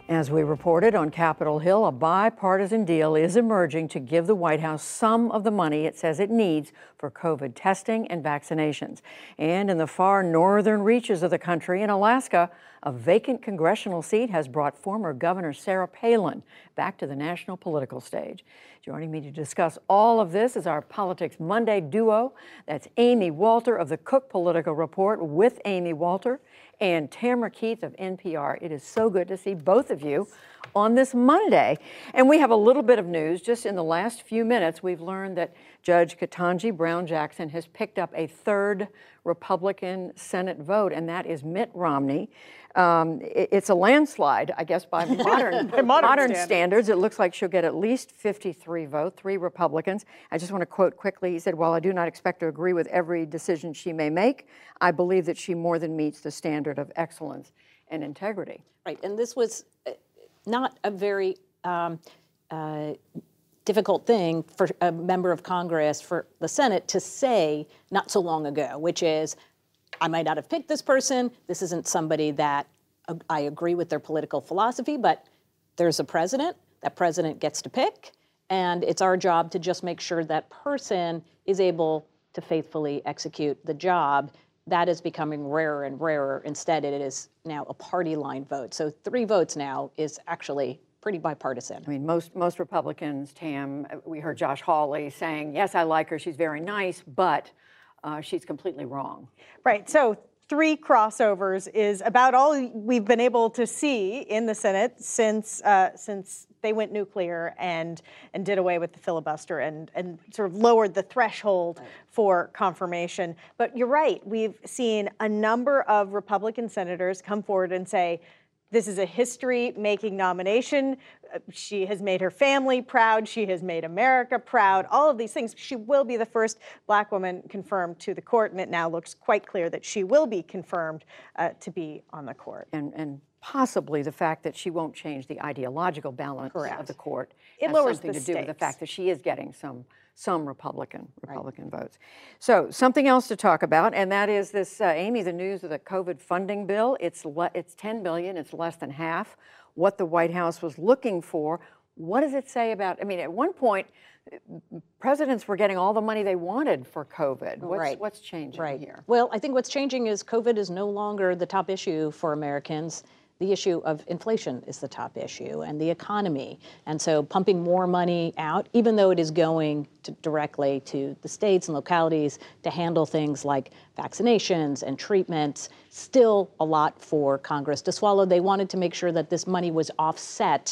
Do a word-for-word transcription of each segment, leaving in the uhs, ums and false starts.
As we reported on Capitol Hill, a bipartisan deal is emerging to give the White House some of the money it says it needs for COVID testing and vaccinations. And in the far northern reaches of the country, in Alaska, a vacant congressional seat has brought former Governor Sarah Palin back to the national political stage. Joining me to discuss all of this is our Politics Monday duo. That's Amy Walter of the Cook Political Report with Amy Walter and Tamara Keith of N P R. It is so good to see both of you on this Monday. And we have a little bit of news. Just in the last few minutes, we've learned that Judge Ketanji Brown Jackson has picked up a third Republican Senate vote, and that is Mitt Romney. Um, it, it's a landslide, I guess, by modern, by modern, modern standards. standards. It looks like she'll get at least fifty-three votes, three Republicans. I just want to quote quickly, he said, "While I do not expect to agree with every decision she may make, I believe that she more than meets the standard of excellence and integrity." Right, and this was not a very um, uh, difficult thing for a member of Congress, for the Senate to say not so long ago, which is, I might not have picked this person. This isn't somebody that uh, I agree with their political philosophy, but there's a president. That president gets to pick, and it's our job to just make sure that person is able to faithfully execute the job. That is becoming rarer and rarer. Instead, it is now a party line vote. So three votes now is actually pretty bipartisan. I mean, most most Republicans, Tam, we heard Josh Hawley saying, yes, I like her, she's very nice, but uh, she's completely wrong. Right, so three crossovers is about all we've been able to see in the Senate since uh, since they went nuclear and and did away with the filibuster and, and sort of lowered the threshold right. for confirmation. But you're right, we've seen a number of Republican senators come forward and say, this is a history-making nomination. She has made her family proud. She has made America proud. All of these things. She will be the first Black woman confirmed to the court, and it now looks quite clear that she will be confirmed uh, to be on the court. And, and possibly the fact that she won't change the ideological balance Correct. of the court it has lowers something the to do stakes. with the fact that she is getting some some Republican Republican right. votes. So something else to talk about, and that is this, uh, Amy, the news of the COVID funding bill. It's le- it's ten billion dollars. It's less than half what the White House was looking for. What does it say about? I mean, at one point, presidents were getting all the money they wanted for COVID. What's, right. what's changing right. here? Well, I think what's changing is COVID is no longer the top issue for Americans. The issue of inflation is the top issue, and the economy. And so pumping more money out, even though it is going to directly to the states and localities to handle things like vaccinations and treatments, still a lot for Congress to swallow. They wanted to make sure that this money was offset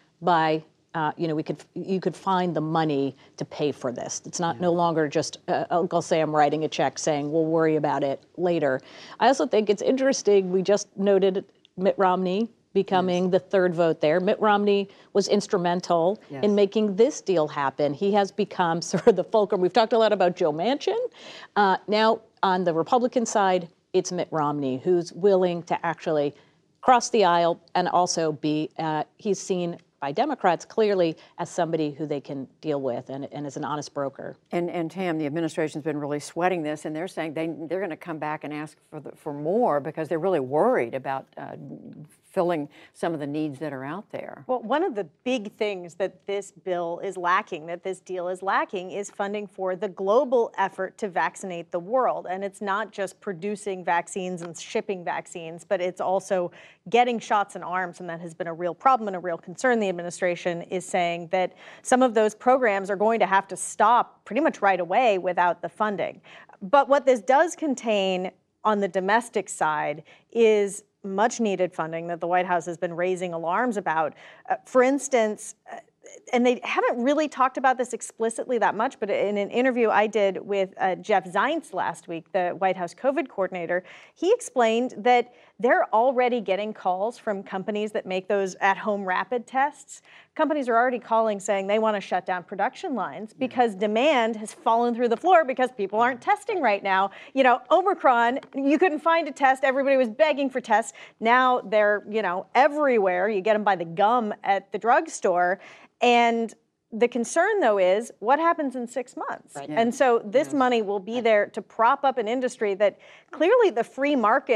by, uh, you know, we could you could find the money to pay for this. It's not yeah. no longer just uh, Uncle Sam writing a check saying, we'll worry about it later. I also think it's interesting, we just noted Mitt Romney becoming yes. the third vote there. Mitt Romney was instrumental yes. in making this deal happen. He has become sort of the fulcrum. We've talked a lot about Joe Manchin. Uh, now, on the Republican side, it's Mitt Romney who's willing to actually cross the aisle and also be, uh, he's seen by Democrats clearly as somebody who they can deal with and, and as an honest broker. And, and Tam, the administration's been really sweating this, and they're saying they, they're going to come back and ask for, the, for more because they're really worried about uh, filling some of the needs that are out there. Well, one of the big things that this bill is lacking, that this deal is lacking, is funding for the global effort to vaccinate the world. And it's not just producing vaccines and shipping vaccines, but it's also getting shots in arms, and that has been a real problem and a real concern. The administration is saying that some of those programs are going to have to stop pretty much right away without the funding. But what this does contain on the domestic side is much needed funding that the White House has been raising alarms about. Uh, for instance, uh, and they haven't really talked about this explicitly that much, but in an interview I did with uh, Jeff Zients last week, the White House COVID coordinator, he explained that they're already getting calls from companies that make those at-home rapid tests. Companies are already calling saying they want to shut down production lines because demand has fallen through the floor because people aren't testing right now. You know, Omicron, you couldn't find a test. Everybody was begging for tests. Now they're, you know, everywhere. You get them by the gum at the drugstore. And the concern, though, is what happens in six months? Right. Yeah. And so this yeah. money will be there to prop up an industry that clearly the free market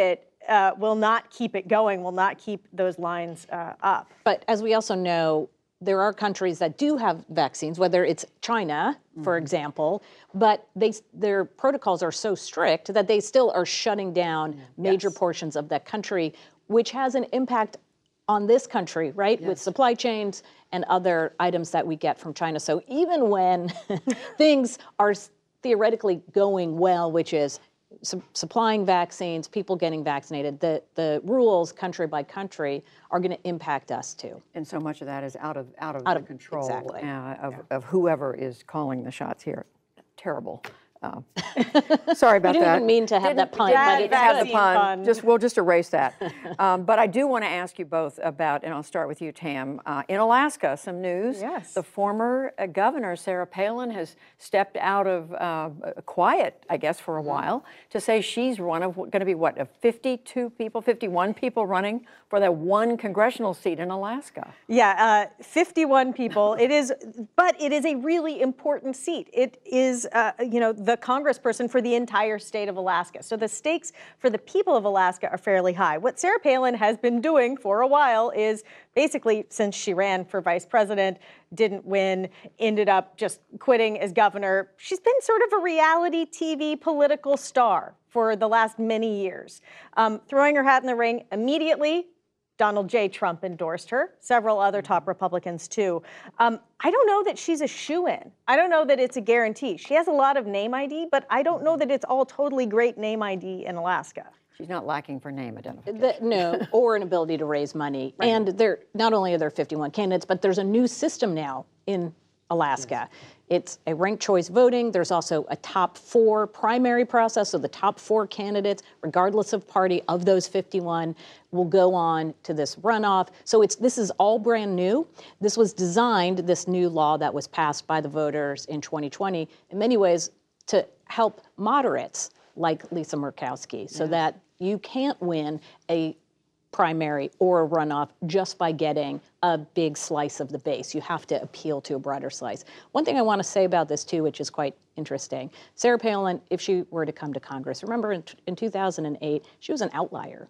uh, will not keep it going, will not keep those lines uh, up. But as we also know, there are countries that do have vaccines, whether it's China, for mm-hmm. example, but they, their protocols are so strict that they still are shutting down major yes. portions of that country, which has an impact on this country, right, yes. with supply chains and other items that we get from China. So even when things are theoretically going well, which is su- supplying vaccines, people getting vaccinated, the, the rules country by country are going to impact us too. And so much of that is out of out of out the of, control exactly. uh, of, yeah. of whoever is calling the shots here. Terrible. Uh, sorry about that. We didn't even mean to have didn't, that pun, didn't but it's have good. the pun. Fun. Just we'll just erase that. um, but I do want to ask you both about, and I'll start with you, Tam. Uh, in Alaska, some news. Yes. The former uh, governor, Sarah Palin, has stepped out of uh, quiet, I guess, for a while to say she's one of going to be what, of fifty-two people, fifty-one people running for that one congressional seat in Alaska. Yeah, uh, fifty-one people. It is, but it is a really important seat. It is, uh, you know, the congressperson for the entire state of Alaska. So the stakes for the people of Alaska are fairly high. What Sarah Palin has been doing for a while is basically, since she ran for vice president, didn't win, ended up just quitting as governor, she's been sort of a reality T V political star for the last many years. Um, throwing her hat in the ring immediately, Donald J. Trump endorsed her, several other top Republicans too. Um, I don't know that she's a shoo-in. I don't know that it's a guarantee. She has a lot of name I D, but I don't know that it's all totally great name I D in Alaska. She's not lacking for name identification. The, no, or an ability to raise money. Right. And there, not only are there fifty-one candidates, but there's a new system now in Alaska. Yes. It's a ranked choice voting. There's also a top four primary process. So the top four candidates, regardless of party, of those fifty-one, will go on to this runoff. So it's this is all brand new. This was designed, this new law that was passed by the voters in twenty twenty, in many ways to help moderates like Lisa Murkowski, so yes. that you can't win a primary or a runoff just by getting a big slice of the base. You have to appeal to a broader slice. One thing I want to say about this too, which is quite interesting, Sarah Palin, if she were to come to Congress, remember in, in two thousand eight, she was an outlier.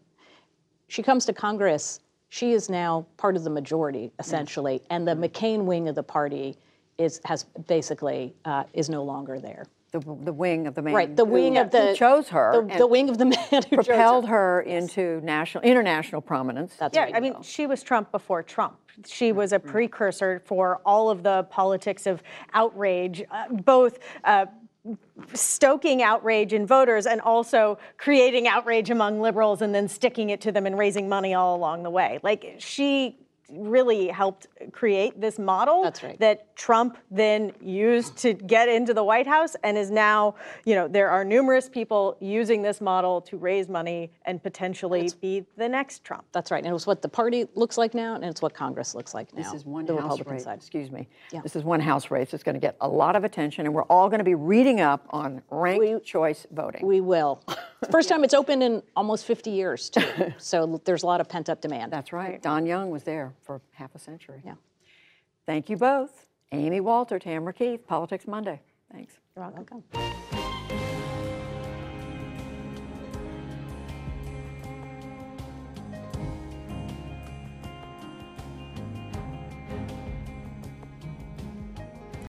She comes to Congress, she is now part of the majority, essentially, yes. and the McCain wing of the party is has basically uh, is no longer there. The, the wing of the man right, the who, wing of the who chose her, the, the wing of the man who propelled chose her, her into national, international prominence. That's yeah, right. I mean, she was Trump before Trump. She was a precursor for all of the politics of outrage, uh, both uh, stoking outrage in voters and also creating outrage among liberals and then sticking it to them and raising money all along the way. Like, she really helped create this model That's right. that Trump then used to get into the White House and is now, you know, there are numerous people using this model to raise money and potentially That's, be the next Trump. That's right. And it was what the party looks like now, and it's what Congress looks like now. This is one the House Republican race, side. excuse me. Yeah. This is one House race that's going to get a lot of attention, and we're all going to be reading up on ranked we, choice voting. We will. First time it's open in almost fifty years, too. So there's a lot of pent-up demand. That's right. Don Young was there for half a century. Yeah. Thank you both. Amy Walter, Tamara Keith, Politics Monday. Thanks. You're welcome.